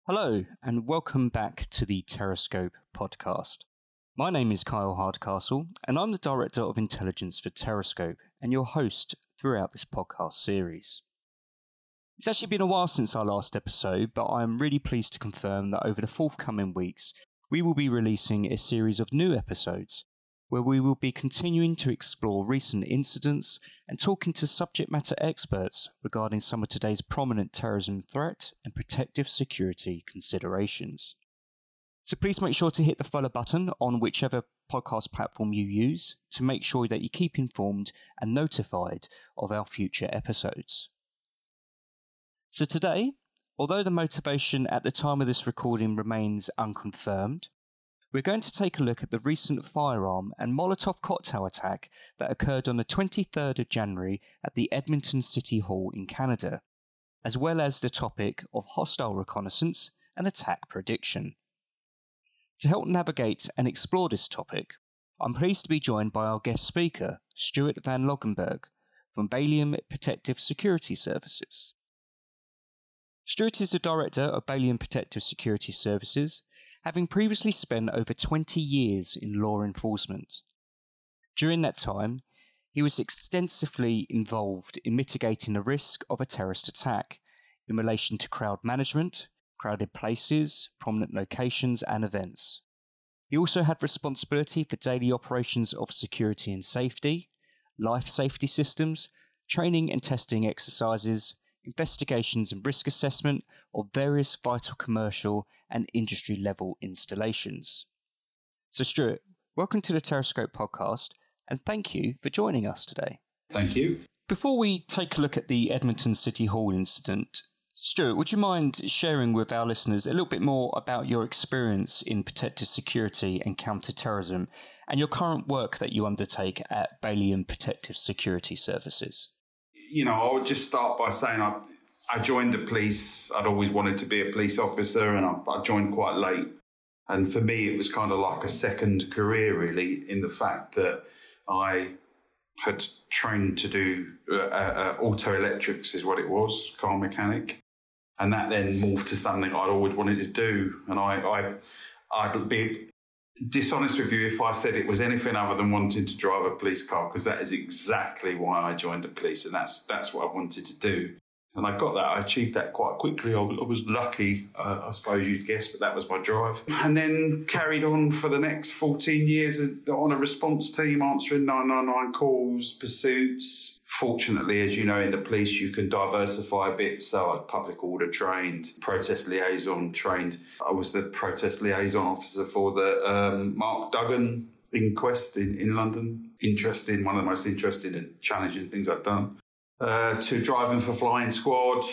Hello, and welcome back to the Terrascope podcast. My name is Kyle Hardcastle, and I'm the Director of Intelligence for Terrascope and your host throughout this podcast series. It's actually been a while since our last episode, but I'm really pleased to confirm that over the forthcoming weeks, we will be releasing a series of new episodes where we will be continuing to explore recent incidents and talking to subject matter experts regarding some of today's prominent terrorism threat and protective security considerations. So please make sure to hit the follow button on whichever podcast platform you use to make sure that you keep informed and notified of our future episodes. So today, although the motivation at the time of this recording remains unconfirmed, we're going to take a look at the recent firearm and Molotov cocktail attack that occurred on the 23rd of January at the Edmonton City Hall in Canada, as well as the topic of hostile reconnaissance and attack prediction. To help navigate and explore this topic, I'm pleased to be joined by our guest speaker, Stuart Van Loggenberg from Balium Protective Security Services. Stuart is the Director of Balium Protective Security Services, having previously spent over 20 years in law enforcement. During that time, he was extensively involved in mitigating the risk of a terrorist attack in relation to crowd management, crowded places, prominent locations and events. He also had responsibility for daily operations of security and safety, life safety systems, training and testing exercises, investigations and risk assessment of various vital commercial and industry level installations. So Stuart, welcome to the Terrascope podcast and thank you for joining us today. Thank you. Before we take a look at the Edmonton City Hall incident, Stuart, would you mind sharing with our listeners a little bit more about your experience in protective security and counter-terrorism and your current work that you undertake at Balium Protective Security Services? I would just start by saying I joined the police. I'd always wanted to be a police officer, and I joined quite late. And for me, it was kind of like a second career, really, in the fact that I had trained to do auto electrics, is what it was, car mechanic. And that then morphed to something I'd always wanted to do. And I'd be dishonest with you if I said it was anything other than wanting to drive a police car, because that is exactly why I joined the police, and that's what I wanted to do. And I got that. I achieved that quite quickly. I was lucky, I suppose you'd guess, but that was my drive. And then carried on for the next 14 years on a response team, answering 999 calls, pursuits. Fortunately, as you know, in the police, you can diversify a bit. So I was public order trained, protest liaison trained. I was the protest liaison officer for the Mark Duggan inquest in London. Interesting, one of the most interesting and challenging things I've done. To driving for flying squad,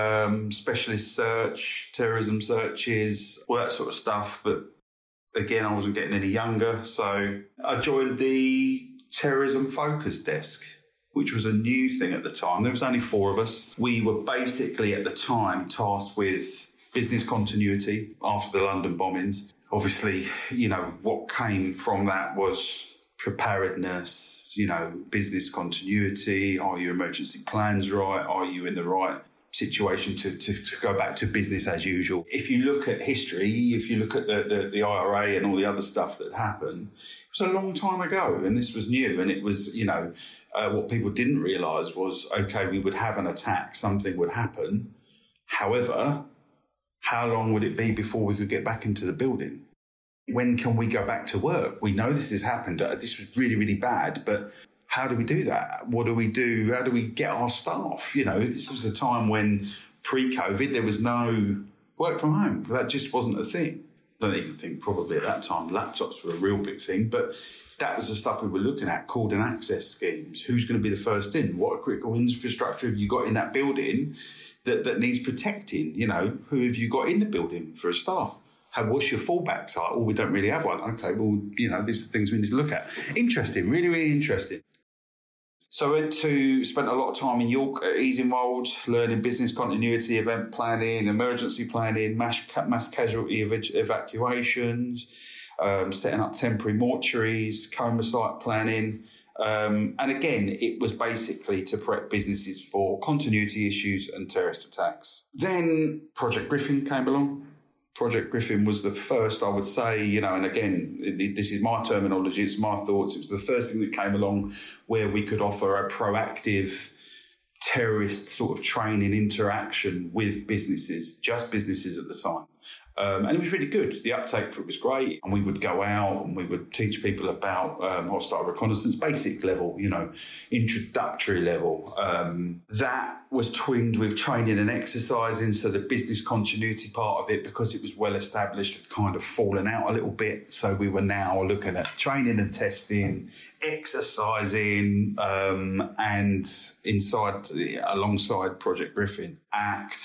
specialist search, terrorism searches, all that sort of stuff. But again, I wasn't getting any younger. So I joined the terrorism focus desk, which was a new thing at the time. There was only 4 of us. We were basically at the time tasked with business continuity after the London bombings. Obviously, what came from that was preparedness, business continuity. Are your emergency plans right? Are you in the right situation to go back to business as usual? If you look at history, if you look at the IRA and all the other stuff that happened, it was a long time ago, and this was new. And it was, what people didn't realise was, okay, we would have an attack, something would happen. However, how long would it be before we could get back into the building? When can we go back to work? We know this has happened. This was really, really bad, but how do we do that? What do we do? How do we get our staff? This was a time when pre-COVID, there was no work from home. That just wasn't a thing. I don't even think probably at that time laptops were a real big thing, but that was the stuff we were looking at, cordon access schemes. Who's going to be the first in? What critical infrastructure have you got in that building that needs protecting? Who have you got in the building for a staff? What's your fallback site? Oh, we don't really have one. Okay, well, these are things we need to look at. Interesting, really, really interesting. So I spent a lot of time in York at Easingwold, learning business continuity, event planning, emergency planning, mass casualty evacuations, setting up temporary mortuaries, coma site planning. And again, it was basically to prep businesses for continuity issues and terrorist attacks. Then Project Griffin came along. Project Griffin was the first, I would say, and again, this is my terminology, it's my thoughts. It was the first thing that came along where we could offer a proactive terrorist sort of training interaction with businesses, just businesses at the time. And it was really good. The uptake for it was great. And we would go out and we would teach people about hostile reconnaissance, basic level, introductory level. That was twinned with training and exercising. So the business continuity part of it, because it was well established, had kind of fallen out a little bit. So we were now looking at training and testing, exercising, and alongside Project Griffin, ACT,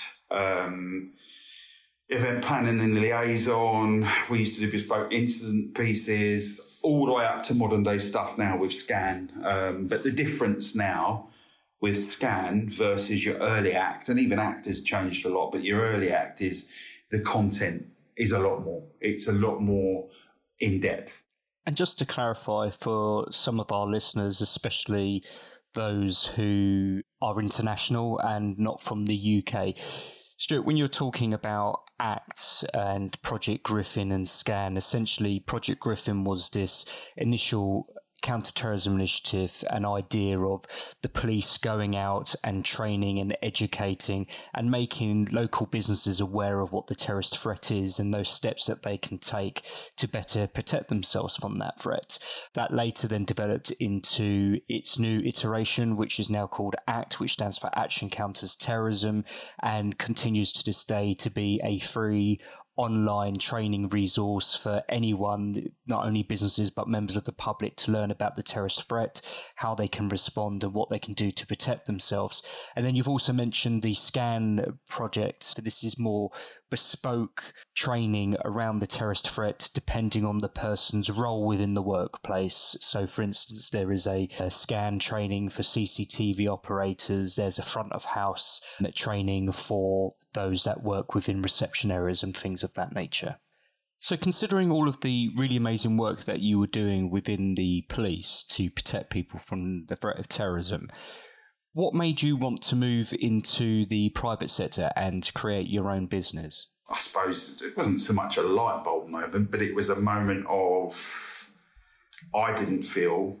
event planning and liaison. We used to do bespoke incident pieces, all the way up to modern day stuff now with SCAN. But the difference now with SCAN versus your early ACT, and even ACT has changed a lot, but your early ACT is the content is a lot more. It's a lot more in depth. And just to clarify for some of our listeners, especially those who are international and not from the UK, Stuart, when you're talking about ACT and Project Griffin and SCAN, essentially Project Griffin was this initial counterterrorism initiative, an idea of the police going out and training and educating and making local businesses aware of what the terrorist threat is and those steps that they can take to better protect themselves from that threat. That later then developed into its new iteration, which is now called ACT, which stands for Action Counters Terrorism, and continues to this day to be a free online training resource for anyone, not only businesses but members of the public, to learn about the terrorist threat, how they can respond and what they can do to protect themselves. And then you've also mentioned the SCAN project. This is more bespoke training around the terrorist threat depending on the person's role within the workplace. So for instance, there is a SCAN training for CCTV operators, there's a front of house training for those that work within reception areas and things of that nature. So considering all of the really amazing work that you were doing within the police to protect people from the threat of terrorism, what made you want to move into the private sector and create your own business? I suppose it wasn't so much a light bulb moment, but it was a moment of, I didn't feel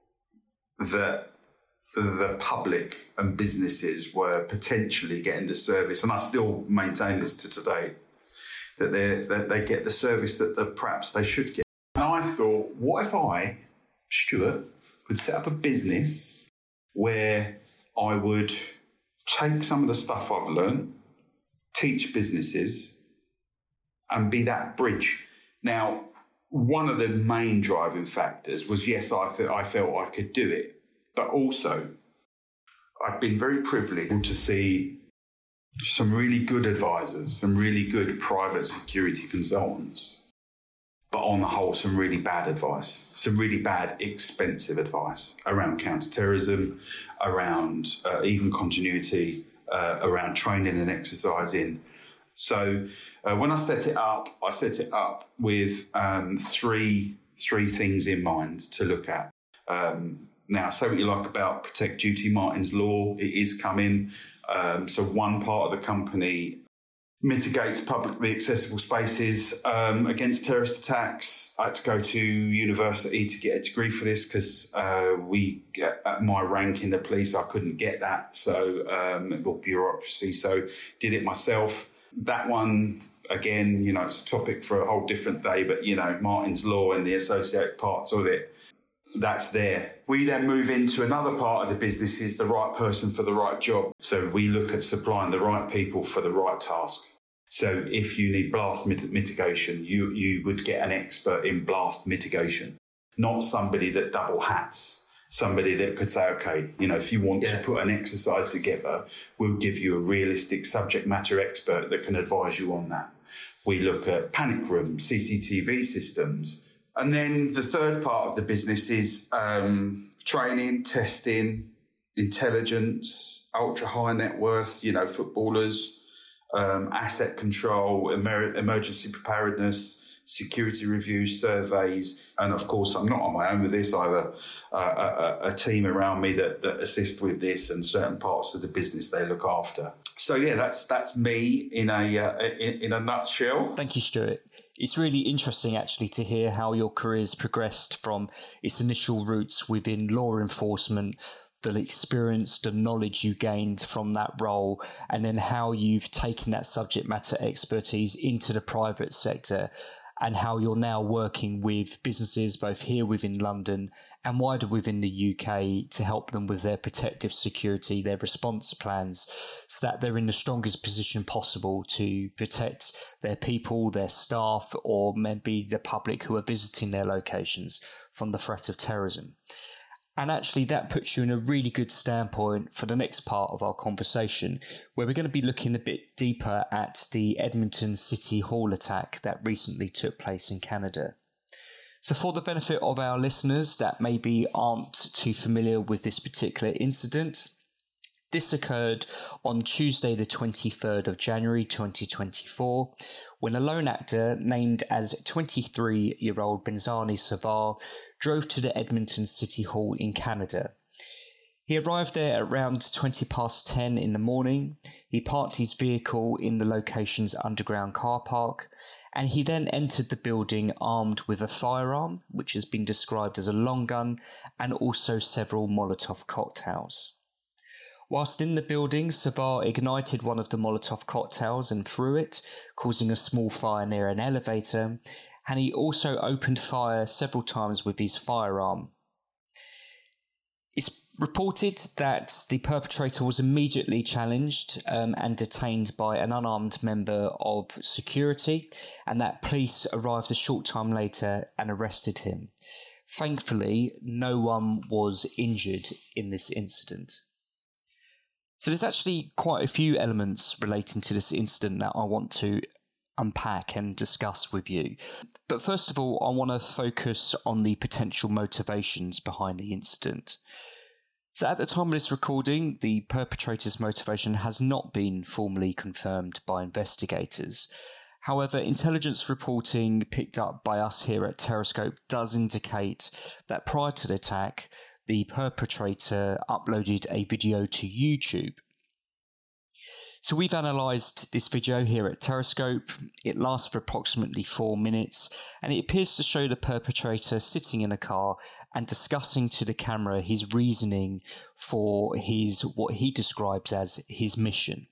that the public and businesses were potentially getting the service, and I still maintain this to today, that they get the service that perhaps they should get. And I thought, what if I, Stuart, could set up a business where I would take some of the stuff I've learned, teach businesses, and be that bridge. Now, one of the main driving factors was, yes, I felt I could do it, but also I've been very privileged to see some really good advisors, some really good private security consultants, but on the whole, some really bad advice, some really bad, expensive advice around counterterrorism, around even continuity, around training and exercising. So when I set it up with three things in mind to look at. Now, say what you like about Protect Duty, Martin's Law, it is coming. So one part of the company mitigates publicly accessible spaces against terrorist attacks. I had to go to university to get a degree for this because at my rank in the police, I couldn't get that. So or bureaucracy. So did it myself. That one, again, it's a topic for a whole different day, but, Martin's Law and the associated parts of it, that's there. We then move into another part of the business, is the right person for the right job. So we look at supplying the right people for the right task. So if you need blast mitigation, you would get an expert in blast mitigation, not somebody that double hats. Somebody that could say, okay, if you want to put an exercise together, we'll give you a realistic subject matter expert that can advise you on that. We look at panic rooms, CCTV systems. And then the third part of the business is training, testing, intelligence, ultra high net worth, footballers, asset control, emergency preparedness, security reviews, surveys. And of course, I'm not on my own with this. I have a team around me that assist with this, and certain parts of the business they look after. So yeah, that's me in a nutshell. Thank you, Stuart. It's really interesting actually to hear how your career's progressed from its initial roots within law enforcement, the experience, the knowledge you gained from that role, and then how you've taken that subject matter expertise into the private sector, and how you're now working with businesses both here within London and wider within the UK to help them with their protective security, their response plans, so that they're in the strongest position possible to protect their people, their staff, or maybe the public who are visiting their locations from the threat of terrorism. And actually, that puts you in a really good standpoint for the next part of our conversation, where we're going to be looking a bit deeper at the Edmonton City Hall attack that recently took place in Canada. So for the benefit of our listeners that maybe aren't too familiar with this particular incident, this occurred on Tuesday, the 23rd of January 2024, when a lone actor named as 23-year-old Benzani Savar drove to the Edmonton City Hall in Canada. He arrived there at around 20 past 10 in the morning. He parked his vehicle in the location's underground car park, and he then entered the building armed with a firearm, which has been described as a long gun, and also several Molotov cocktails. Whilst in the building, Savar ignited one of the Molotov cocktails and threw it, causing a small fire near an elevator, and he also opened fire several times with his firearm. It's reported that the perpetrator was immediately challenged and detained by an unarmed member of security, and that police arrived a short time later and arrested him. Thankfully, no one was injured in this incident. So there's actually quite a few elements relating to this incident that I want to unpack and discuss with you. But first of all, I want to focus on the potential motivations behind the incident. So at the time of this recording, the perpetrator's motivation has not been formally confirmed by investigators. However, intelligence reporting picked up by us here at Terrascope does indicate that prior to the attack, the perpetrator uploaded a video to YouTube. So we've analysed this video here at Terrascope. It lasts for approximately 4 minutes, and it appears to show the perpetrator sitting in a car and discussing to the camera his reasoning for what he describes as his mission.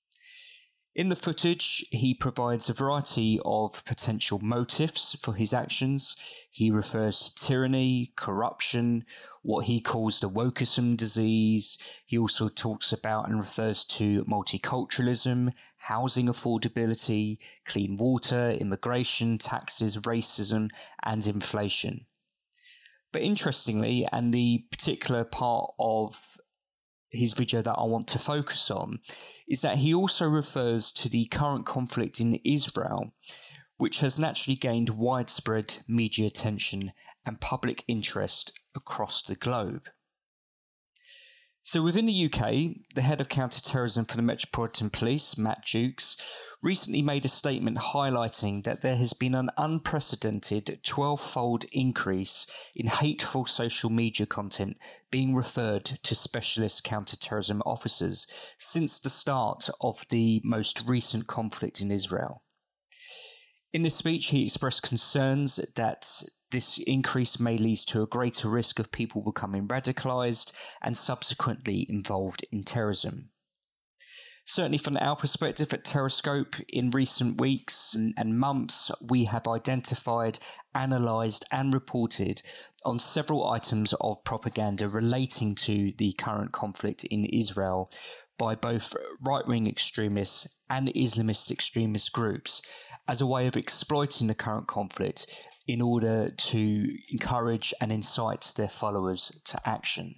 In the footage, he provides a variety of potential motives for his actions. He refers to tyranny, corruption, what he calls the wokeism disease. He also talks about and refers to multiculturalism, housing affordability, clean water, immigration, taxes, racism, and inflation. But interestingly, and the particular part of his video that I want to focus on, is that he also refers to the current conflict in Israel, which has naturally gained widespread media attention and public interest across the globe. So within the UK, the head of counter-terrorism for the Metropolitan Police, Matt Jukes, recently made a statement highlighting that there has been an unprecedented 12-fold increase in hateful social media content being referred to specialist counter-terrorism officers since the start of the most recent conflict in Israel. In this speech, he expressed concerns that this increase may lead to a greater risk of people becoming radicalised and subsequently involved in terrorism. Certainly from our perspective at Terrascope, in recent weeks and months, we have identified, analysed and reported on several items of propaganda relating to the current conflict in Israel by both right-wing extremists and Islamist extremist groups as a way of exploiting the current conflict in order to encourage and incite their followers to action.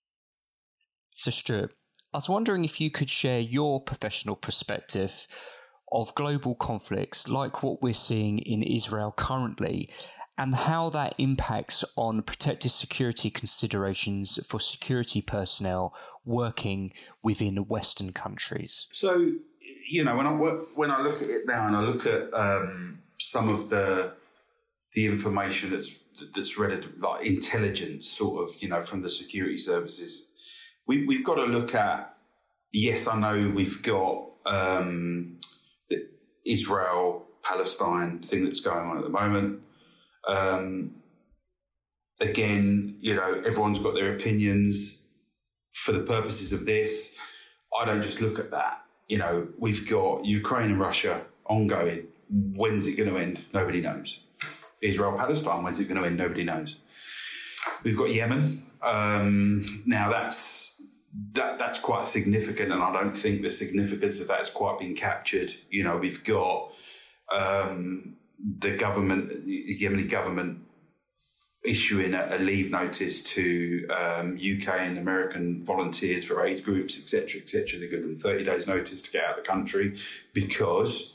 So Stuart, I was wondering if you could share your professional perspective of global conflicts like what we're seeing in Israel currently, and how that impacts on protective security considerations for security personnel working within Western countries. So, you know, when I look at it now and I look at some of the information that's read, like intelligence, sort of, you know, from the security services, we've got to look at yes, I know we've got the Israel-Palestine thing that's going on at the moment. Again, everyone's got their opinions. For the purposes of this, I don't just look at that. We've got Ukraine and Russia ongoing. When's it going to end? Nobody knows. Israel-Palestine, when's it going to end? Nobody knows. We've got Yemen. Now that's quite significant, and I don't think the significance of that's quite been captured. We've got the Yemeni government issuing a leave notice to UK and American volunteers for aid groups, etc., etc. They give them 30 days notice to get out of the country because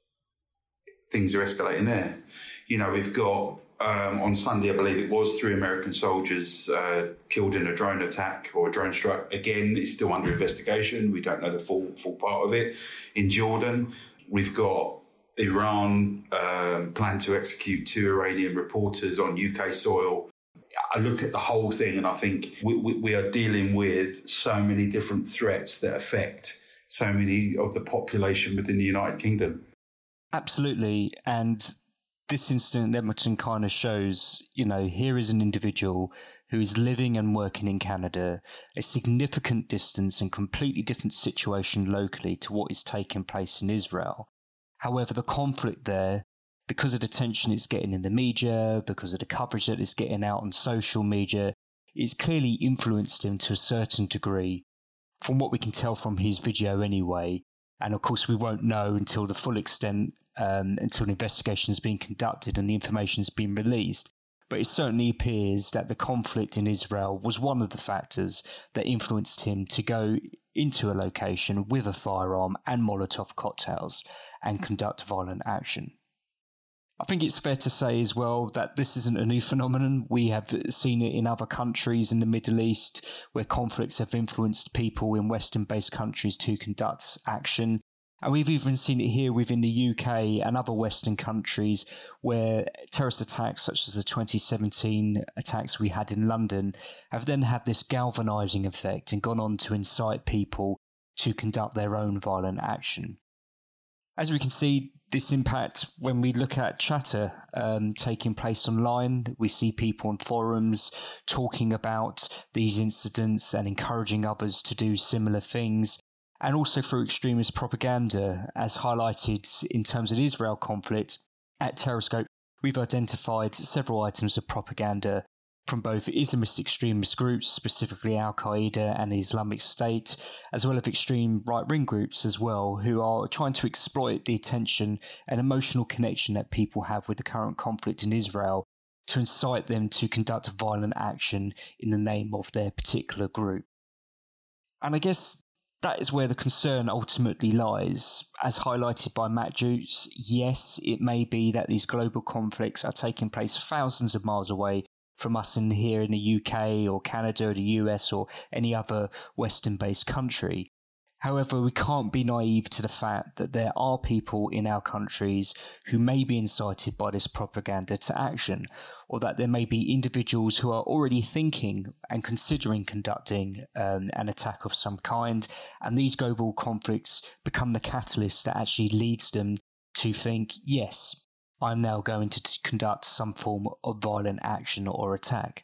things are escalating there. We've got on Sunday, I believe it was, 3 American soldiers killed in a drone attack or a drone strike. Again, it's still under investigation. We don't know the full part of it. In Jordan, we've got Iran plan to execute 2 Iranian reporters on UK soil. I look at the whole thing and I think we are dealing with so many different threats that affect so many of the population within the United Kingdom. Absolutely. And this incident in Edmonton kind of shows, here is an individual who is living and working in Canada, a significant distance and completely different situation locally to what is taking place in Israel. However, the conflict there, because of the attention it's getting in the media, because of the coverage that it's getting out on social media, it's clearly influenced him to a certain degree, from what we can tell from his video anyway. And of course, we won't know until the full extent, until the investigation has been conducted and the information has been released. But it certainly appears that the conflict in Israel was one of the factors that influenced him to go into a location with a firearm and Molotov cocktails and conduct violent action. I think it's fair to say as well that this isn't a new phenomenon. We have seen it in other countries in the Middle East where conflicts have influenced people in Western-based countries to conduct action. And we've even seen it here within the UK and other Western countries where terrorist attacks such as the 2017 attacks we had in London have then had this galvanising effect and gone on to incite people to conduct their own violent action. As we can see, this impact, when we look at chatter taking place online, we see people on forums talking about these incidents and encouraging others to do similar things. And also through extremist propaganda, as highlighted in terms of the Israel conflict. At Terrascope, we've identified several items of propaganda from both Islamist extremist groups, specifically Al-Qaeda and the Islamic State, as well as extreme right-wing groups as well, who are trying to exploit the attention and emotional connection that people have with the current conflict in Israel to incite them to conduct violent action in the name of their particular group. And I guess that is where the concern ultimately lies. As highlighted by Matt Jutes, yes, it may be that these global conflicts are taking place thousands of miles away from us here in the UK or Canada or the US or any other Western-based country. However, we can't be naive to the fact that there are people in our countries who may be incited by this propaganda to action, or that there may be individuals who are already thinking and considering conducting an attack of some kind, and these global conflicts become the catalyst that actually leads them to think, yes, I'm now going to conduct some form of violent action or attack.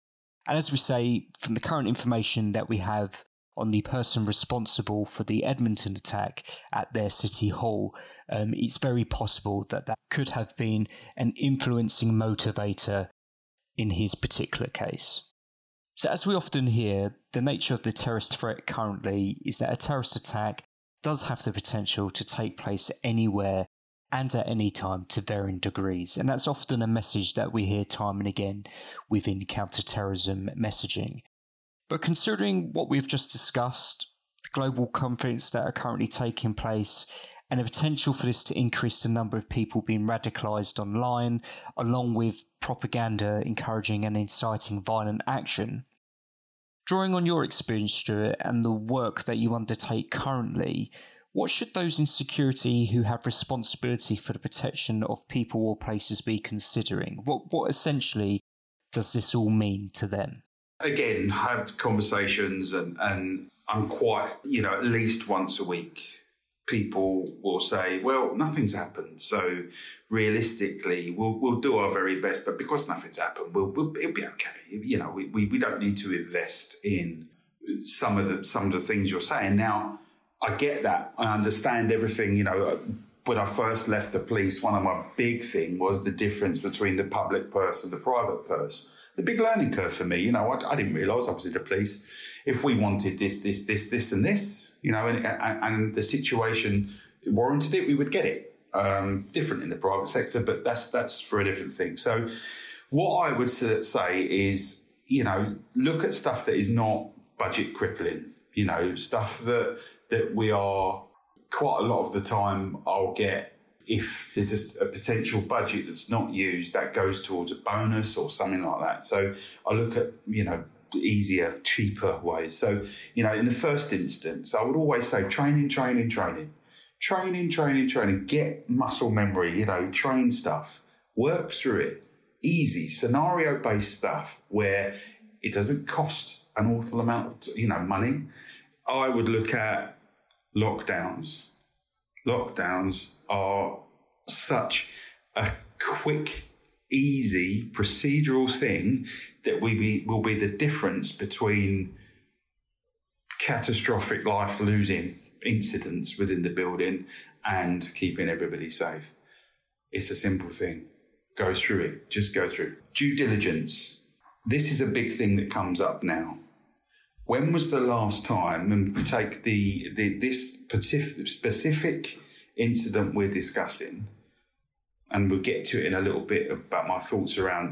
And as we say, from the current information that we have on the person responsible for the Edmonton attack at their city hall, it's very possible that that could have been an influencing motivator in his particular case. So as we often hear, the nature of the terrorist threat currently is that a terrorist attack does have the potential to take place anywhere and at any time to varying degrees. And that's often a message that we hear time and again within counter-terrorism messaging. But considering what we've just discussed, the global conflicts that are currently taking place, and the potential for this to increase the number of people being radicalised online, along with propaganda encouraging and inciting violent action, drawing on your experience, Stuart, and the work that you undertake currently, what should those in security who have responsibility for the protection of people or places be considering? What essentially does this all mean to them? Again, have conversations and I'm quite, at least once a week, people will say, well, nothing's happened. So realistically, we'll do our very best. But because nothing's happened, it'll be okay. We don't need to invest in some of the things you're saying. Now, I get that. I understand everything. When I first left the police, one of my big thing was the difference between the public purse and the private purse. The big learning curve for me. I didn't realise I was in the police. If we wanted this, and this, and the situation warranted it, we would get it. Different in the private sector, but that's for a different thing. So what I would say is, look at stuff that is not budget crippling, stuff that we are quite a lot of the time I'll get. If there's a potential budget that's not used, that goes towards a bonus or something like that. So I look at, easier, cheaper ways. So, in the first instance, I would always say training. Get muscle memory, train stuff, work through it. Easy, scenario-based stuff where it doesn't cost an awful amount of, money. I would look at lockdowns. Lockdowns are such a quick, easy, procedural thing that will be the difference between catastrophic life-losing incidents within the building and keeping everybody safe. It's a simple thing. Go through it. Just go through. Due diligence. This is a big thing that comes up now. When was the last time, and we take this specific incident we're discussing, and we'll get to it in a little bit about my thoughts around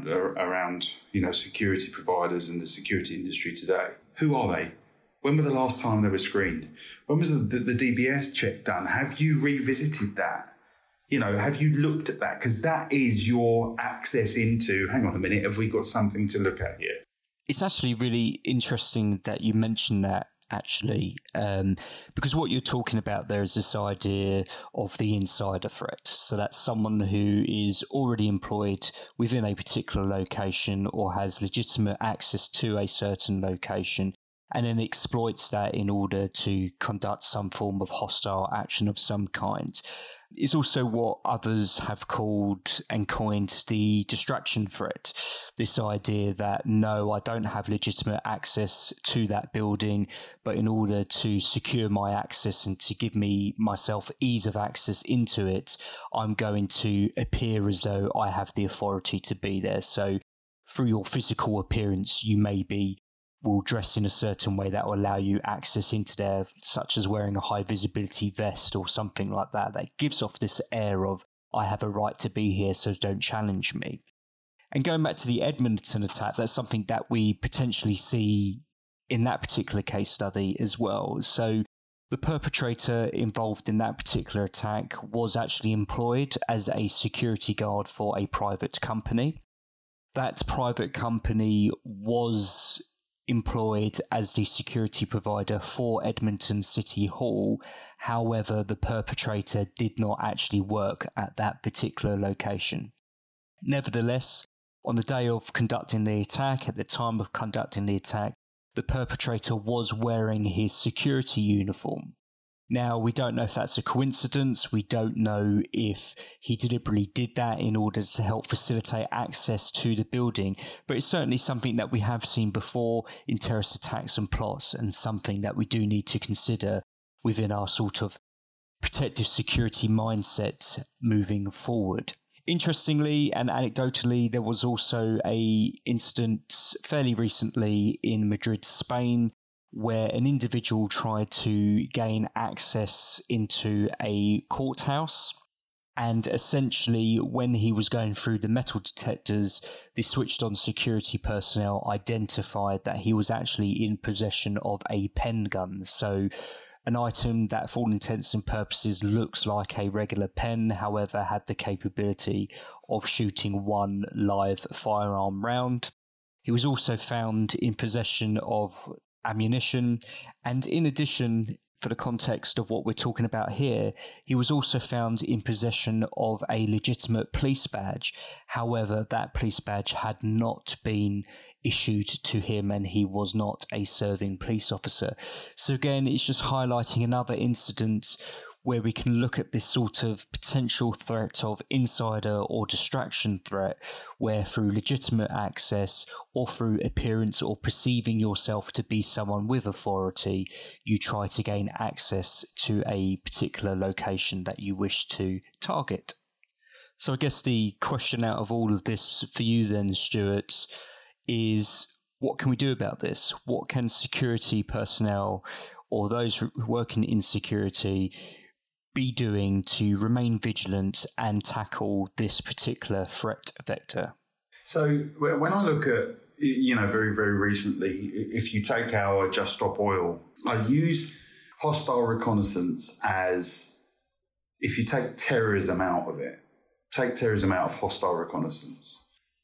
security providers and the security industry today. Who are they? When was the last time they were screened? When was the DBS check done? Have you revisited that? Have you looked at that? Because that is your access into, hang on a minute, have we got something to look at here? It's actually really interesting that you mentioned that, actually, because what you're talking about there is this idea of the insider threat. So that's someone who is already employed within a particular location or has legitimate access to a certain location and then exploits that in order to conduct some form of hostile action of some kind. It's also what others have called and coined the distraction threat. This idea that, no, I don't have legitimate access to that building, but in order to secure my access and to give myself ease of access into it, I'm going to appear as though I have the authority to be there. So through your physical appearance, you will dress in a certain way that will allow you access into there, such as wearing a high visibility vest or something like that. That gives off this air of, I have a right to be here, so don't challenge me. And going back to the Edmonton attack, that's something that we potentially see in that particular case study as well. So the perpetrator involved in that particular attack was actually employed as a security guard for a private company. That private company was employed as the security provider for Edmonton City Hall. However, the perpetrator did not actually work at that particular location. Nevertheless, on the day of conducting the attack, at the time of conducting the attack, the perpetrator was wearing his security uniform. Now, we don't know if that's a coincidence. We don't know if he deliberately did that in order to help facilitate access to the building, but it's certainly something that we have seen before in terrorist attacks and plots, and something that we do need to consider within our sort of protective security mindset moving forward. Interestingly and anecdotally, there was also an incident fairly recently in Madrid, Spain, where an individual tried to gain access into a courthouse, and essentially when he was going through the metal detectors, the switched on security personnel identified that he was actually in possession of a pen gun. So an item that for all intents and purposes looks like a regular pen, however had the capability of shooting one live firearm round. He was also found in possession of ammunition, and in addition, for the context of what we're talking about here, he was also found in possession of a legitimate police badge. However, that police badge had not been issued to him and he was not a serving police officer. So again, it's just highlighting another incident where we can look at this sort of potential threat of insider or distraction threat, where through legitimate access or through appearance or perceiving yourself to be someone with authority, you try to gain access to a particular location that you wish to target. So I guess the question out of all of this for you then, Stuart, is what can we do about this? What can security personnel or those working in security be doing to remain vigilant and tackle this particular threat vector? So when I look at, very, very recently, if you take our Just Stop Oil, I use hostile reconnaissance as, if you take terrorism out of it, take terrorism out of hostile reconnaissance,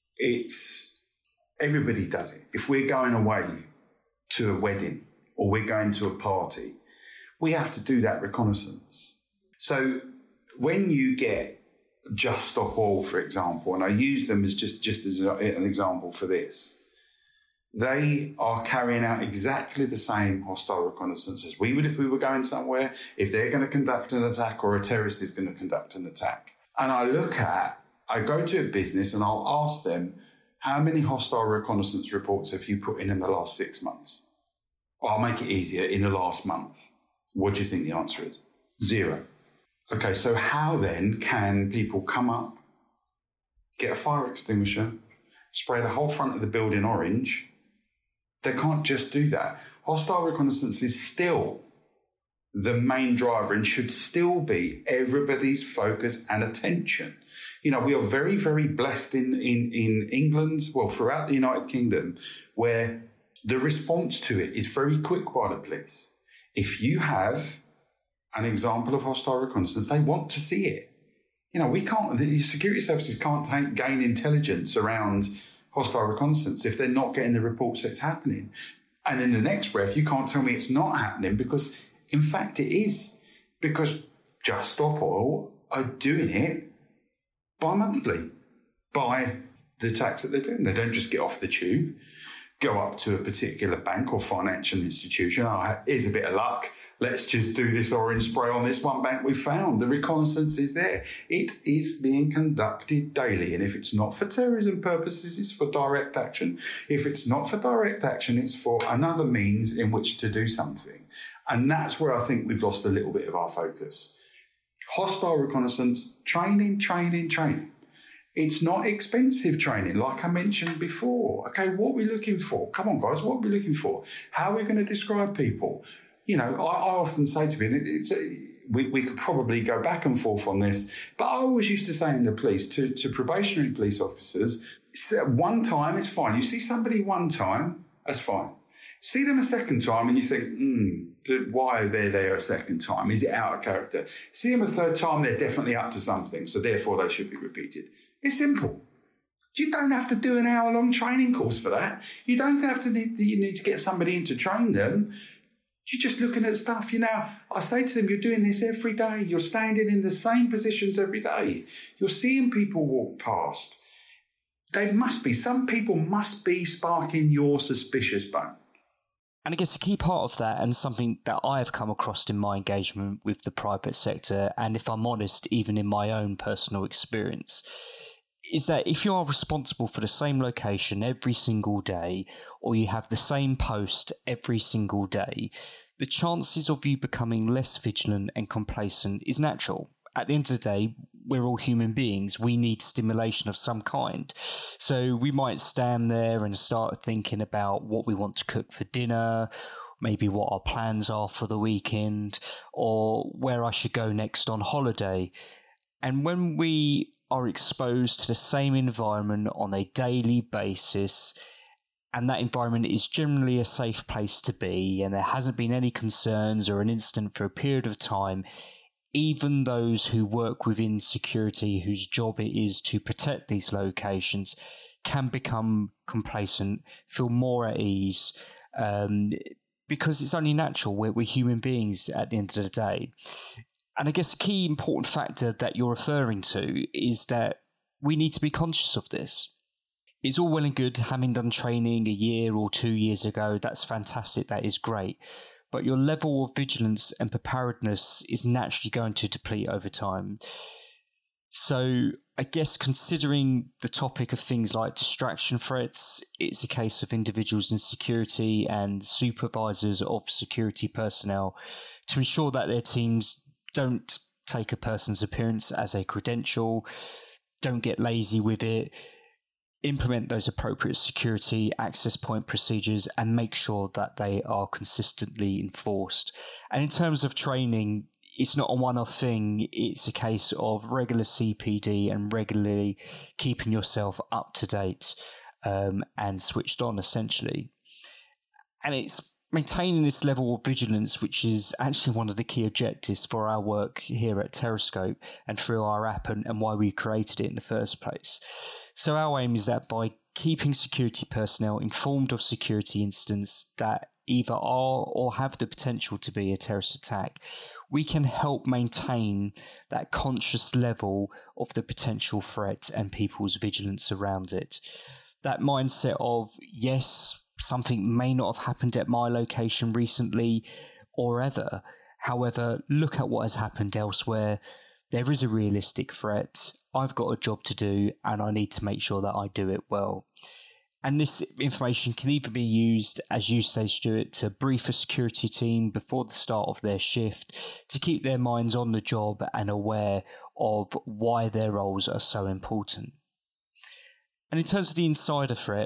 everybody does it. If we're going away to a wedding or we're going to a party, we have to do that reconnaissance. So when you get Just Stop Oil, for example, and I use them as just as an example for this, they are carrying out exactly the same hostile reconnaissance as we would if we were going somewhere, if they're going to conduct an attack or a terrorist is going to conduct an attack. And I go to a business and I'll ask them, how many hostile reconnaissance reports have you put in the last 6 months? I'll make it easier, in the last month. What do you think the answer is? 0. Okay, so how then can people come up, get a fire extinguisher, spray the whole front of the building orange? They can't just do that. Hostile reconnaissance is still the main driver and should still be everybody's focus and attention. We are very, very blessed in England, well, throughout the United Kingdom, where the response to it is very quick by the police. If you have an example of hostile reconnaissance, they want to see it. The security services can't gain intelligence around hostile reconnaissance if they're not getting the reports that it's happening. And in the next breath, you can't tell me it's not happening, because in fact it is. Because Just Stop Oil are doing it bi-monthly by the attacks that they're doing. They don't just get off the tube, go up to a particular bank or financial institution. Here's a bit of luck. Let's just do this orange spray on this one bank we found. The reconnaissance is there. It is being conducted daily. And if it's not for terrorism purposes, it's for direct action. If it's not for direct action, it's for another means in which to do something. And that's where I think we've lost a little bit of our focus. Hostile reconnaissance, training. It's not expensive training, like I mentioned before. Okay, what are we looking for? Come on, guys, what are we looking for? How are we going to describe people? I often say to people, we could probably go back and forth on this, but I always used to say in the police, to probationary police officers, one time is fine. You see somebody one time, that's fine. See them a second time and you think, why are they there a second time? Is it out of character? See them a third time, they're definitely up to something, so therefore they should be repeated. It's simple. You don't have to do an hour-long training course for that. You don't have to you need to get somebody in to train them. You're just looking at stuff. I say to them, you're doing this every day. You're standing in the same positions every day. You're seeing people walk past. Some people must be sparking your suspicious bone. And I guess a key part of that, and something that I have come across in my engagement with the private sector, and if I'm honest, even in my own personal experience, is that if you are responsible for the same location every single day, or you have the same post every single day, the chances of you becoming less vigilant and complacent is natural. At the end of the day, we're all human beings. We need stimulation of some kind. So we might stand there and start thinking about what we want to cook for dinner, maybe what our plans are for the weekend, or where I should go next on holiday. And when we are exposed to the same environment on a daily basis, and that environment is generally a safe place to be, and there hasn't been any concerns or an incident for a period of time, even those who work within security, whose job it is to protect these locations, can become complacent, feel more at ease, because it's only natural. We're human beings at the end of the day. And I guess a key important factor that you're referring to is that we need to be conscious of this. It's all well and good having done training a year or 2 years ago. That's fantastic. That is great. But your level of vigilance and preparedness is naturally going to deplete over time. So I guess considering the topic of things like distraction threats, it's a case of individuals in security and supervisors of security personnel to ensure that their teams don't take a person's appearance as a credential, don't get lazy with it, implement those appropriate security access point procedures and make sure that they are consistently enforced. And in terms of training, it's not a one-off thing. It's a case of regular CPD and regularly keeping yourself up to date and switched on, essentially. And it's maintaining this level of vigilance, which is actually one of the key objectives for our work here at Terrascope and through our app and why we created it in the first place. So our aim is that by keeping security personnel informed of security incidents that either are or have the potential to be a terrorist attack, we can help maintain that conscious level of the potential threat and people's vigilance around it. That mindset of, yes, something may not have happened at my location recently or ever. However, look at what has happened elsewhere. There is a realistic threat. I've got a job to do and I need to make sure that I do it well. And this information can either be used, as you say, Stuart, to brief a security team before the start of their shift, to keep their minds on the job and aware of why their roles are so important. And in terms of the insider threat,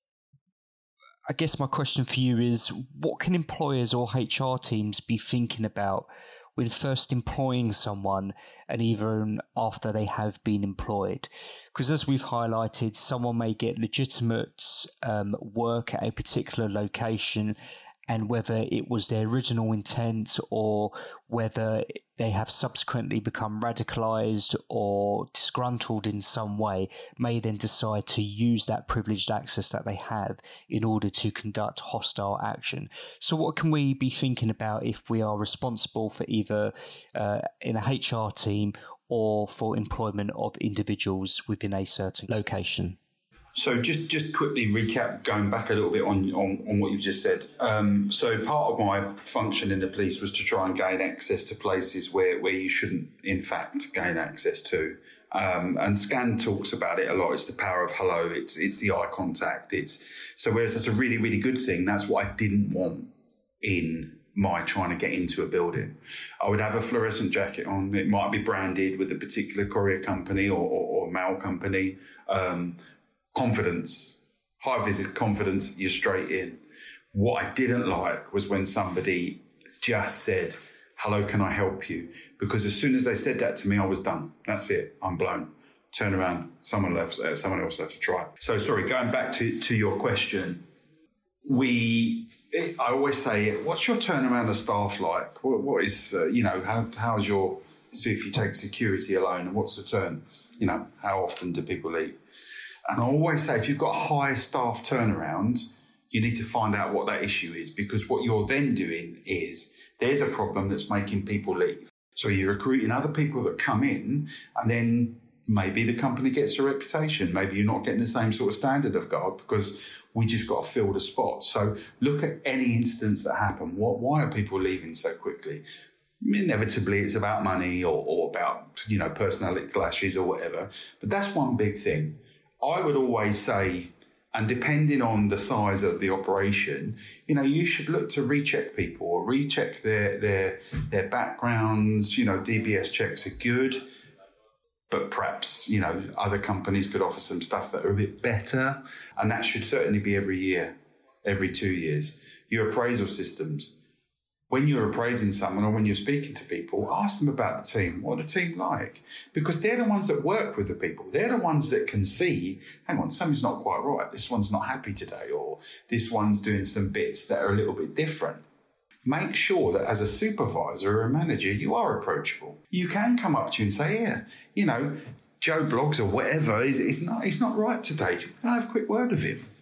I guess my question for you is, what can employers or HR teams be thinking about when first employing someone and even after they have been employed? Because as we've highlighted, someone may get legitimate work at a particular location, and whether it was their original intent or whether they have subsequently become radicalized or disgruntled in some way, may then decide to use that privileged access that they have in order to conduct hostile action. So what can we be thinking about if we are responsible for either in a HR team or for employment of individuals within a certain location? So just quickly recap, going back a little bit on what you've just said. So part of my function in the police was to try and gain access to places where you shouldn't, in fact, gain access to. And SCAN talks about it a lot. It's the power of hello. It's the eye contact. So whereas that's a really, really good thing, that's what I didn't want in my trying to get into a building. I would have a fluorescent jacket on. It might be branded with a particular courier company or mail company. Confidence, high visit confidence, you're straight in. What I didn't like was when somebody just said, hello, can I help you? Because as soon as they said that to me, I was done. That's it. I'm blown. Turn around. Someone else left to try. So sorry, going back to your question, I always say, what's your turnaround of staff like? What is, how's your, so if you take security alone, what's the turn? How often do people leave? And I always say, if you've got a high staff turnaround, you need to find out what that issue is, because what you're then doing is there's a problem that's making people leave. So you're recruiting other people that come in, and then maybe the company gets a reputation. Maybe you're not getting the same sort of standard of guard because we just got to fill the spot. So look at any incidents that happen. Why are people leaving so quickly? Inevitably, it's about money or about, personality clashes or whatever. But that's one big thing. I would always say, and depending on the size of the operation, you should look to recheck people or recheck their backgrounds. DBS checks are good, but perhaps, other companies could offer some stuff that are a bit better. And that should certainly be every year, every 2 years. Your appraisal systems. When you're appraising someone or when you're speaking to people, ask them about the team. What are the team like? Because they're the ones that work with the people. They're the ones that can see, hang on, something's not quite right. This one's not happy today, or this one's doing some bits that are a little bit different. Make sure that as a supervisor or a manager, you are approachable. You can come up to you and say, Joe Bloggs or whatever, he's not right today. Can I have a quick word with him?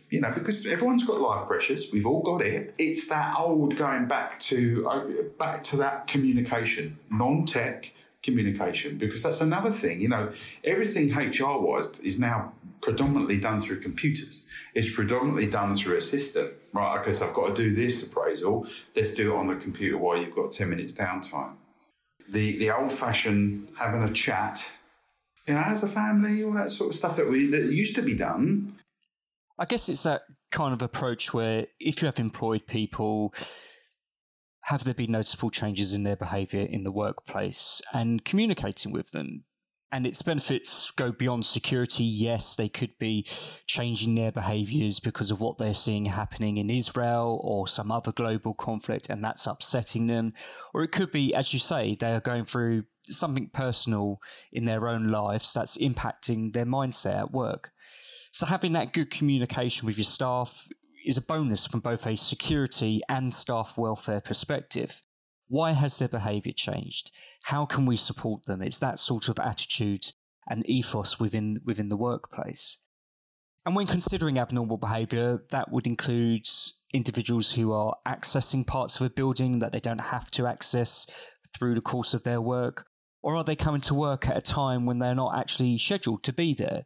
because everyone's got life pressures, we've all got it. It's that old going back to that communication, non-tech communication, because that's another thing. Everything HR-wise is now predominantly done through computers. It's predominantly done through a system. Right, okay, so I've got to do this appraisal. Let's do it on the computer while you've got 10 minutes downtime. The old-fashioned having a chat, as a family, all that sort of stuff that used to be done. I guess it's that kind of approach where if you have employed people, have there been noticeable changes in their behaviour in the workplace, and communicating with them? And its benefits go beyond security. Yes, they could be changing their behaviours because of what they're seeing happening in Israel or some other global conflict, and that's upsetting them. Or it could be, as you say, they are going through something personal in their own lives that's impacting their mindset at work. So having that good communication with your staff is a bonus from both a security and staff welfare perspective. Why has their behaviour changed? How can we support them? It's that sort of attitude and ethos within the workplace. And when considering abnormal behaviour, that would include individuals who are accessing parts of a building that they don't have to access through the course of their work, or are they coming to work at a time when they're not actually scheduled to be there?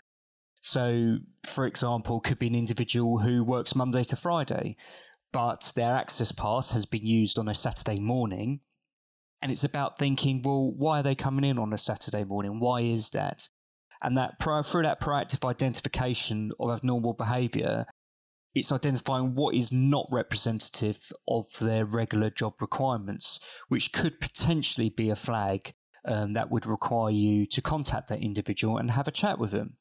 So, for example, could be an individual who works Monday to Friday, but their access pass has been used on a Saturday morning. And it's about thinking, well, why are they coming in on a Saturday morning? Why is that? And through that proactive identification of abnormal behaviour, it's identifying what is not representative of their regular job requirements, which could potentially be a flag that would require you to contact that individual and have a chat with them.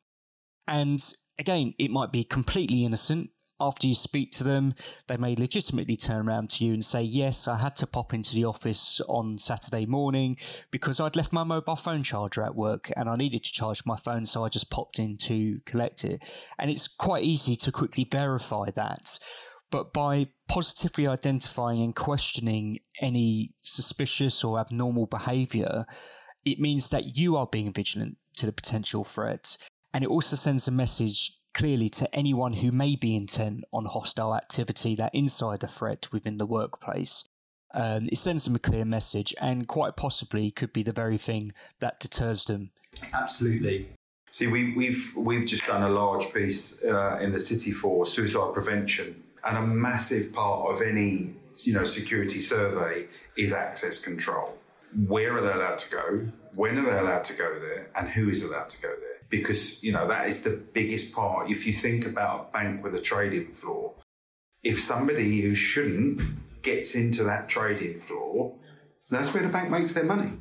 And again, it might be completely innocent. After you speak to them, they may legitimately turn around to you and say, yes, I had to pop into the office on Saturday morning because I'd left my mobile phone charger at work and I needed to charge my phone, so I just popped in to collect it. And it's quite easy to quickly verify that. But by positively identifying and questioning any suspicious or abnormal behaviour, it means that you are being vigilant to the potential threat. And it also sends a message clearly to anyone who may be intent on hostile activity, that insider threat within the workplace. It sends them a clear message and quite possibly could be the very thing that deters them. Absolutely. See, we've just done a large piece in the city for suicide prevention, and a massive part of any security survey is access control. Where are they allowed to go? When are they allowed to go there? And who is allowed to go there? Because, that is the biggest part. If you think about a bank with a trading floor, if somebody who shouldn't gets into that trading floor, that's where the bank makes their money.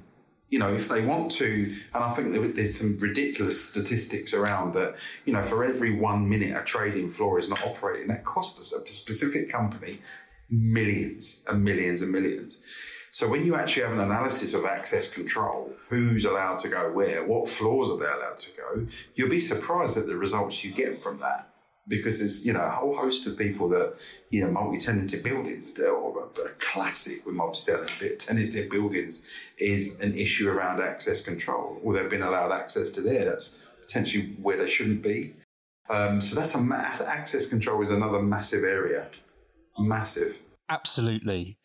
If they want to, and I think there's some ridiculous statistics around that, for every 1 minute a trading floor is not operating, that costs a specific company millions and millions and millions. So when you actually have an analysis of access control, who's allowed to go where, what floors are they allowed to go, you'll be surprised at the results you get from that. Because there's, a whole host of people that, multi-tenanted buildings, a classic with multi-tenanted buildings is an issue around access control, or they've been allowed access to there. That's potentially where they shouldn't be. So that's access control is another massive area. Massive. Absolutely.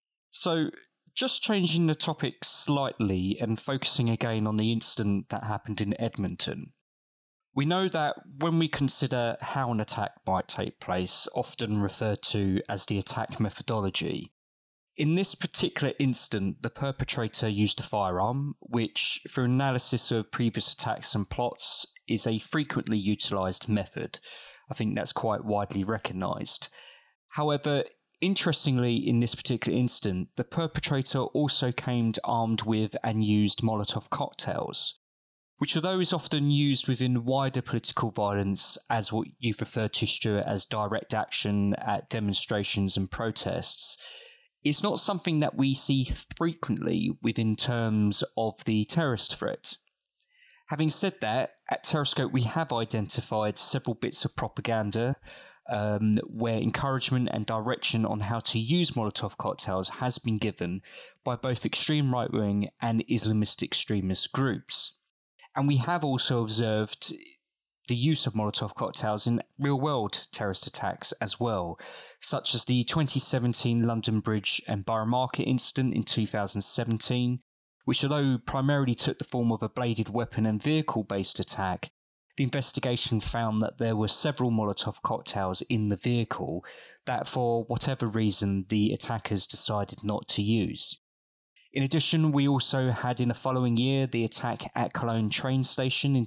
So just changing the topic slightly and focusing again on the incident that happened in Edmonton. We know that when we consider how an attack might take place, often referred to as the attack methodology, in this particular incident, the perpetrator used a firearm, which, through analysis of previous attacks and plots, is a frequently utilised method. I think that's quite widely recognised. However, interestingly, in this particular incident, the perpetrator also came armed with and used Molotov cocktails, which although is often used within wider political violence as what you've referred to, Stuart, as direct action at demonstrations and protests, it's not something that we see frequently within terms of the terrorist threat. Having said that, at Terrascope we have identified several bits of propaganda where encouragement and direction on how to use Molotov cocktails has been given by both extreme right-wing and Islamist extremist groups. And we have also observed the use of Molotov cocktails in real-world terrorist attacks as well, such as the 2017 London Bridge and Borough Market incident in 2017, which although primarily took the form of a bladed weapon and vehicle-based attack, the investigation found that there were several Molotov cocktails in the vehicle that for whatever reason the attackers decided not to use. In addition, we also had in the following year the attack at Cologne train station in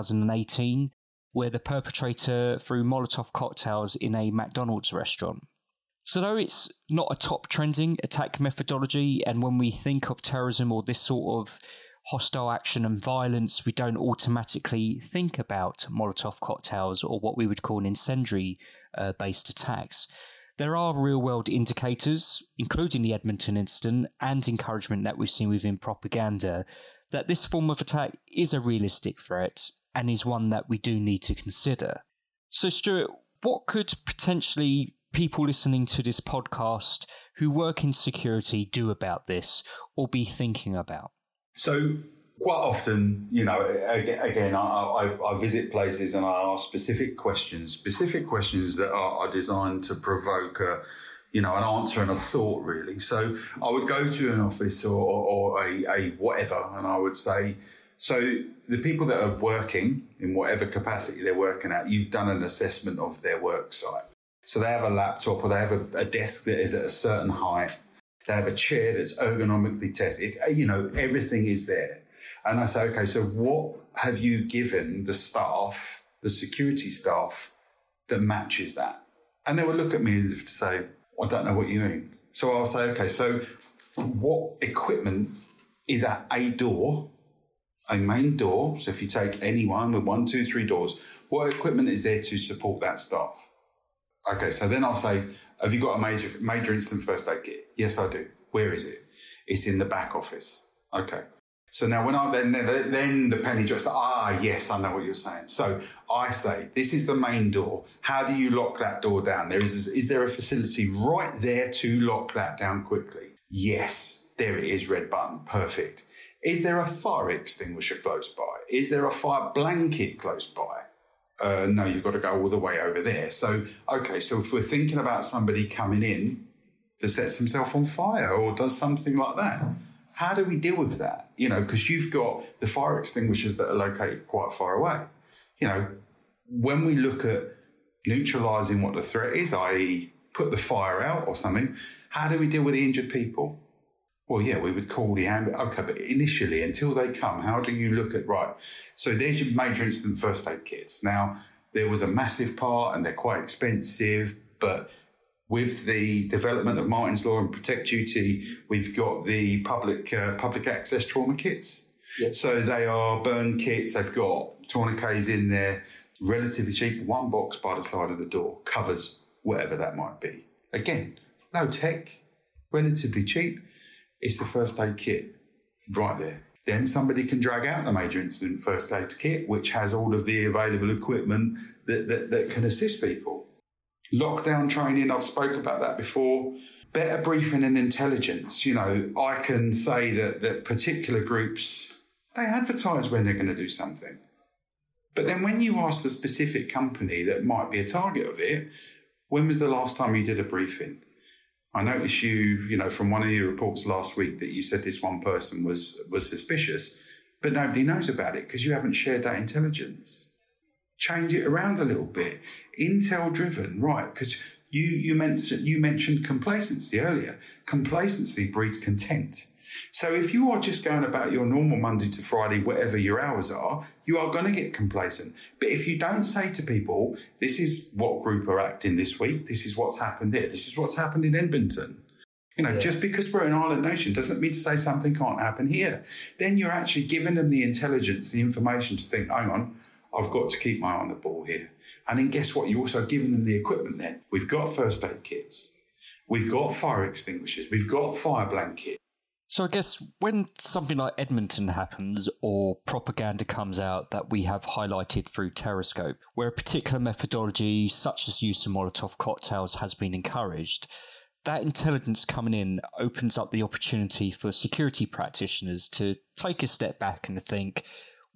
2018, where the perpetrator threw Molotov cocktails in a McDonald's restaurant. So though it's not a top trending attack methodology, and when we think of terrorism or this sort of hostile action and violence, we don't automatically think about Molotov cocktails or what we would call an incendiary based attacks, there are real world indicators, including the Edmonton incident and encouragement that we've seen within propaganda, that this form of attack is a realistic threat and is one that we do need to consider. So Stuart, what could potentially people listening to this podcast who work in security do about this or be thinking about? So quite often, again, I visit places and I ask specific questions that are designed to provoke an answer and a thought, really. So I would go to an office or a whatever, and I would say, so the people that are working in whatever capacity they're working at, you've done an assessment of their work site. So they have a laptop or they have a desk that is at a certain height. They have a chair that's ergonomically tested. It's, everything is there. And I say, okay, so what have you given the staff, the security staff, that matches that? And they will look at me as if to say, I don't know what you mean. So I'll say, okay, so what equipment is at a door, a main door? So if you take any one with 1, 2, 3 doors, what equipment is there to support that staff? Okay, so then I'll say, have you got a major incident first aid kit? Yes, I do. Where is it? It's in the back office. Okay. So now when I then the penny drops, yes, I know what you're saying. So I say, this is the main door. How do you lock that door down? Is there a facility right there to lock that down quickly? Yes, there it is, red button. Perfect. Is there a fire extinguisher close by? Is there a fire blanket close by? No, you've got to go all the way over there. So, okay, so if we're thinking about somebody coming in that sets himself on fire or does something like that, how do we deal with that? Because you've got the fire extinguishers that are located quite far away. When we look at neutralising what the threat is, i.e. put the fire out or something, how do we deal with the injured people? Well, yeah, we would call the ambulance. Okay, but initially, until they come, how do you look at, right, so there's your major incident first aid kits. Now, there was a massive part and they're quite expensive, but with the development of Martin's Law and Protect Duty, we've got the public access trauma kits. Yep. So they are burn kits. They've got tourniquets in there, relatively cheap. One box by the side of the door covers whatever that might be. Again, low tech, relatively cheap. It's the first aid kit right there. Then somebody can drag out the major incident first aid kit, which has all of the available equipment that can assist people. Lockdown training, I've spoken about that before. Better briefing and intelligence. I can say that particular groups, they advertise when they're going to do something. But then when you ask the specific company that might be a target of it, when was the last time you did a briefing? I noticed you from one of your reports last week that you said this one person was suspicious, but nobody knows about it because you haven't shared that intelligence. Change it around a little bit. Intel driven, right? Because you mentioned complacency earlier. Complacency breeds content. So if you are just going about your normal Monday to Friday, whatever your hours are, you are going to get complacent. But if you don't say to people, this is what group are acting this week, this is what's happened here, this is what's happened in Edmonton. Just because we're an island nation doesn't mean to say something can't happen here. Then you're actually giving them the intelligence, the information to think, hang on, I've got to keep my eye on the ball here. And then guess what? You're also giving them the equipment then. We've got first aid kits. We've got fire extinguishers. We've got fire blankets. So I guess when something like Edmonton happens or propaganda comes out that we have highlighted through Terrascope, where a particular methodology such as use of Molotov cocktails has been encouraged, that intelligence coming in opens up the opportunity for security practitioners to take a step back and think,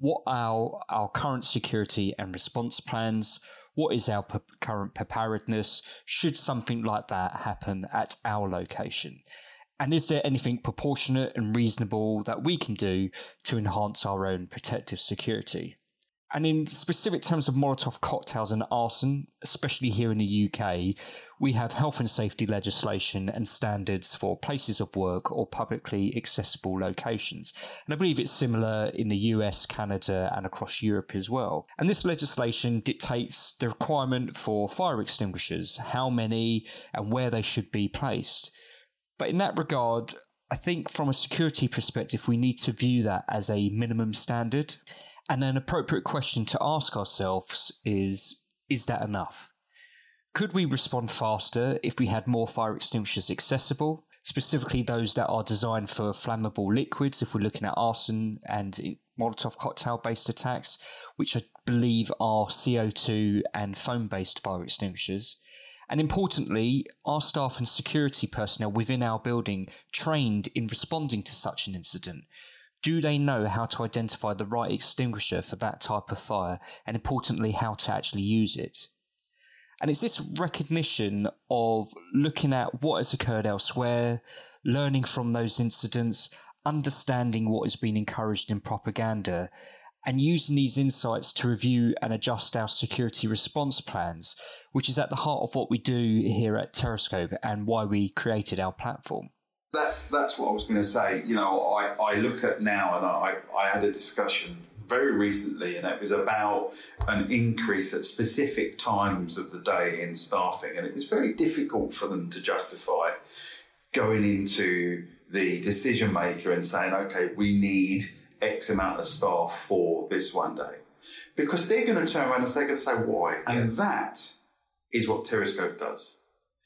what are our current security and response plans? What is our current preparedness should something like that happen at our location? And is there anything proportionate and reasonable that we can do to enhance our own protective security? And in specific terms of Molotov cocktails and arson, especially here in the UK, we have health and safety legislation and standards for places of work or publicly accessible locations. And I believe it's similar in the US, Canada, and across Europe as well. And this legislation dictates the requirement for fire extinguishers, how many and where they should be placed. But in that regard, I think from a security perspective, we need to view that as a minimum standard. And an appropriate question to ask ourselves is that enough? Could we respond faster if we had more fire extinguishers accessible, specifically those that are designed for flammable liquids, if we're looking at arson and Molotov cocktail-based attacks, which I believe are CO2 and foam-based fire extinguishers? And importantly, are staff and security personnel within our building trained in responding to such an incident? Do they know how to identify the right extinguisher for that type of fire, and importantly, how to actually use it? And it's this recognition of looking at what has occurred elsewhere, learning from those incidents, understanding what has been encouraged in propaganda, and using these insights to review and adjust our security response plans, which is at the heart of what we do here at Terrascope and why we created our platform. That's what I was going to say. You know, I look at now, and I had a discussion very recently, and it was about an increase at specific times of the day in staffing, and it was very difficult for them to justify going into the decision maker and saying, okay, we need X amount of staff for this one day. Because they're going to turn around and they're going to say why. And that is what Terrascope does.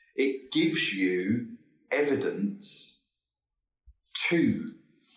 It gives you evidence to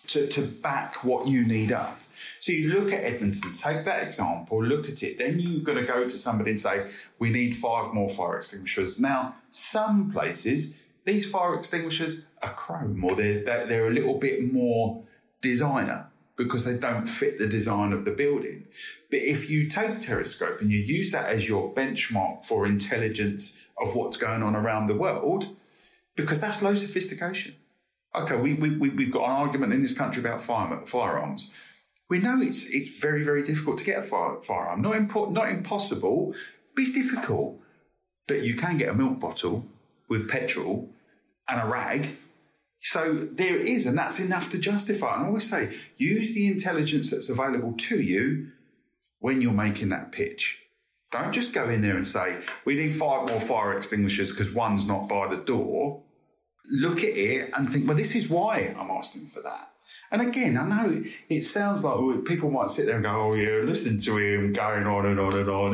back what you need up. So you look at Edmonton, take that example, look at it. Then you're going to go to somebody and say, we need 5 more fire extinguishers. Now, some places, these fire extinguishers are chrome, or they're a little bit more designer because they don't fit the design of the building. But if you take Terrascope and you use that as your benchmark for intelligence of what's going on around the world, because that's low sophistication. Okay, we've got an argument in this country about firearms. We know it's very, very difficult to get a firearm. Not impossible, but it's difficult. But you can get a milk bottle with petrol and a rag. So there it is, and that's enough to justify. And I always say, use the intelligence that's available to you when you're making that pitch. Don't just go in there and say, we need 5 more fire extinguishers because one's not by the door. Look at it and think, well, this is why I'm asking for that. And again, I know it sounds like people might sit there and go, oh, yeah, listen to him going on and on and on.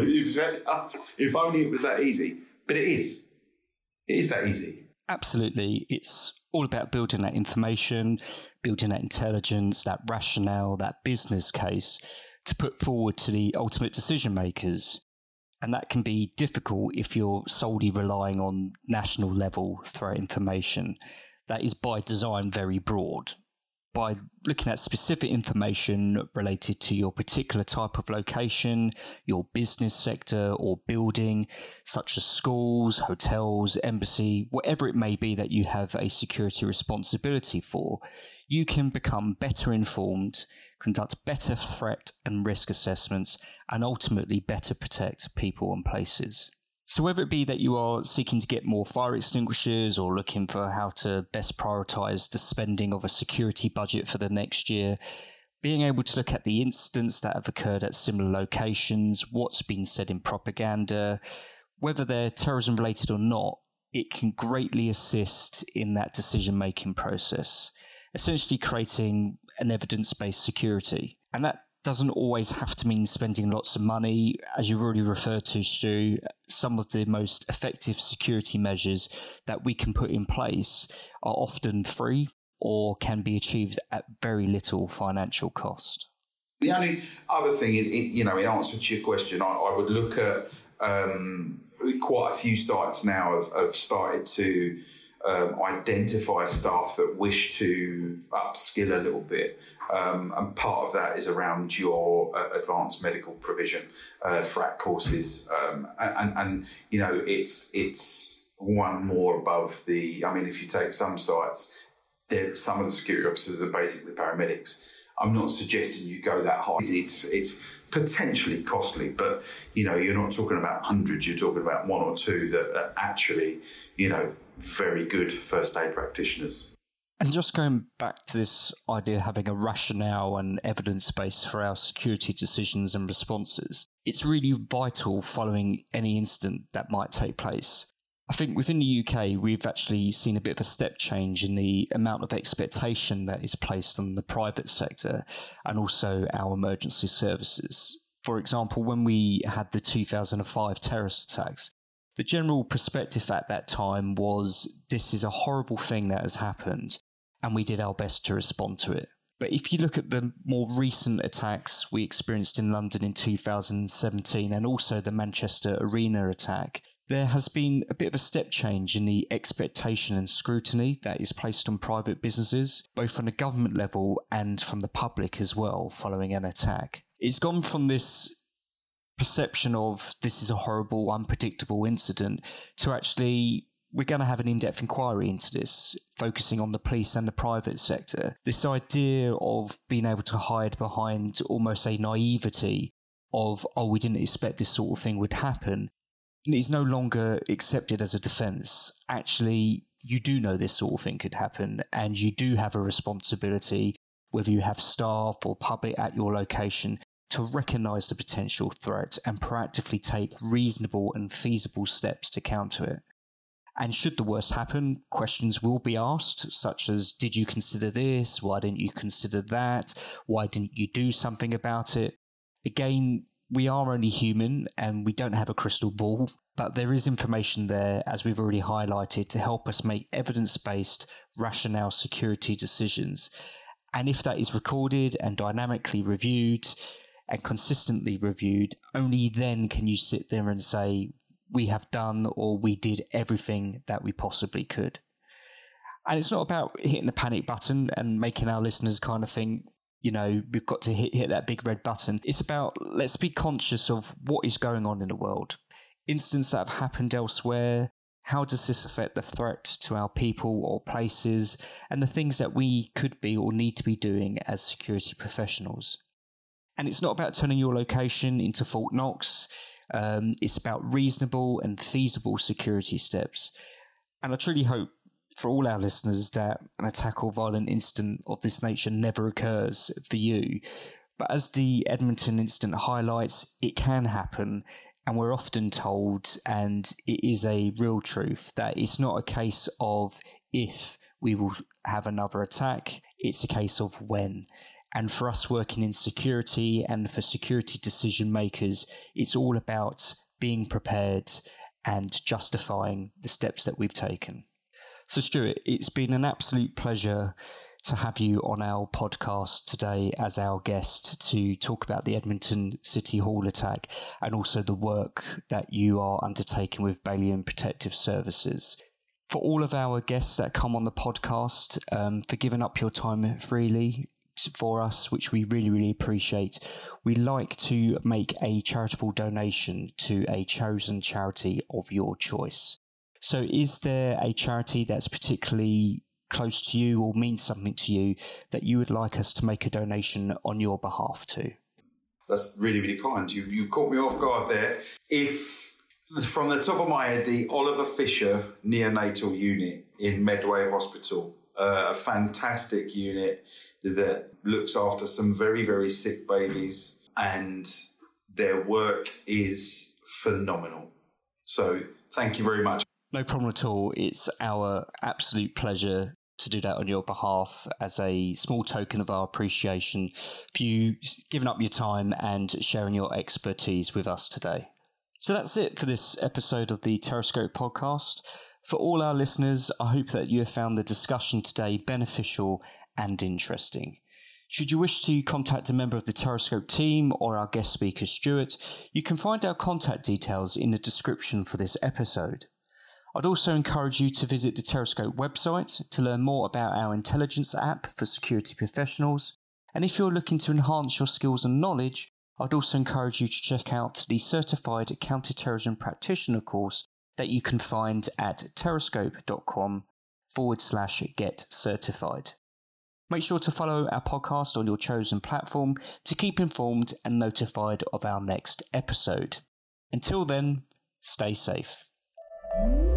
If only it was that easy. But it is. It is that easy. Absolutely. It's all about building that information, building that intelligence, that rationale, that business case to put forward to the ultimate decision makers. And that can be difficult if you're solely relying on national level threat information. That is by design very broad. By looking at specific information related to your particular type of location, your business sector or building, such as schools, hotels, embassy, whatever it may be that you have a security responsibility for, you can become better informed, conduct better threat and risk assessments, and ultimately better protect people and places. So whether it be that you are seeking to get more fire extinguishers or looking for how to best prioritise the spending of a security budget for the next year, being able to look at the incidents that have occurred at similar locations, what's been said in propaganda, whether they're terrorism related or not, it can greatly assist in that decision-making process, essentially creating an evidence-based security. And that doesn't always have to mean spending lots of money. As you've already referred to, Stu, some of the most effective security measures that we can put in place are often free or can be achieved at very little financial cost. The only other thing, in answer to your question, I would look at quite a few sites now have started to identify staff that wish to upskill a little bit. And part of that is around your advanced medical provision, FRAC courses. And you know, it's one more above the, I mean, if you take some sites, some of the security officers are basically paramedics. I'm not suggesting you go that high. It's potentially costly, but, you know, you're not talking about hundreds, you're talking about one or two that are actually, you know, very good first aid practitioners. And just going back to this idea of having a rationale and evidence base for our security decisions and responses, it's really vital following any incident that might take place. I think within the UK, we've actually seen a bit of a step change in the amount of expectation that is placed on the private sector and also our emergency services. For example, when we had the 2005 terrorist attacks, the general perspective at that time was this is a horrible thing that has happened and we did our best to respond to it. But if you look at the more recent attacks we experienced in London in 2017 and also the Manchester Arena attack, there has been a bit of a step change in the expectation and scrutiny that is placed on private businesses, both on a government level and from the public as well, following an attack. It's gone from this perception of this is a horrible, unpredictable incident to actually we're going to have an in-depth inquiry into this, focusing on the police and the private sector. This idea of being able to hide behind almost a naivety of, oh, we didn't expect this sort of thing would happen, is no longer accepted as a defence. Actually, you do know this sort of thing could happen, and you do have a responsibility, whether you have staff or public at your location, to recognise the potential threat and proactively take reasonable and feasible steps to counter it. And should the worst happen, questions will be asked, such as, did you consider this? Why didn't you consider that? Why didn't you do something about it? Again, we are only human and we don't have a crystal ball, but there is information there, as we've already highlighted, to help us make evidence-based, rationale security decisions. And if that is recorded and dynamically reviewed and consistently reviewed, only then can you sit there and say, we have done or we did everything that we possibly could. And it's not about hitting the panic button and making our listeners kind of think, you know, we've got to hit that big red button. It's about, let's be conscious of what is going on in the world. Incidents that have happened elsewhere, how does this affect the threat to our people or places, and the things that we could be or need to be doing as security professionals. And it's not about turning your location into Fort Knox. It's about reasonable and feasible security steps. And I truly hope for all our listeners that an attack or violent incident of this nature never occurs for you. But as the Edmonton incident highlights, it can happen. And we're often told, and it is a real truth, that it's not a case of if we will have another attack, it's a case of when. And for us working in security and for security decision makers, it's all about being prepared and justifying the steps that we've taken. So Stuart, it's been an absolute pleasure to have you on our podcast today as our guest to talk about the Edmonton City Hall attack and also the work that you are undertaking with Balliol Protective Services. For all of our guests that come on the podcast, for giving up your time freely for us, which we really, really appreciate, we like to make a charitable donation to a chosen charity of your choice. So is there a charity that's particularly close to you or means something to you that you would like us to make a donation on your behalf to? That's really, really kind. You caught me off guard there. If, from the top of my head, the Oliver Fisher Neonatal Unit in Medway Hospital, a fantastic unit that looks after some very, very sick babies, and their work is phenomenal. So thank you very much. No problem at all. It's our absolute pleasure to do that on your behalf as a small token of our appreciation for you giving up your time and sharing your expertise with us today. So that's it for this episode of the Terrascope podcast. For all our listeners, I hope that you have found the discussion today beneficial and interesting. Should you wish to contact a member of the Terrascope team or our guest speaker Stuart, you can find our contact details in the description for this episode. I'd also encourage you to visit the Terrascope website to learn more about our intelligence app for security professionals. And if you're looking to enhance your skills and knowledge, I'd also encourage you to check out the Certified Counterterrorism Practitioner course that you can find at terrascope.com/get certified. Make sure to follow our podcast on your chosen platform to keep informed and notified of our next episode. Until then, stay safe.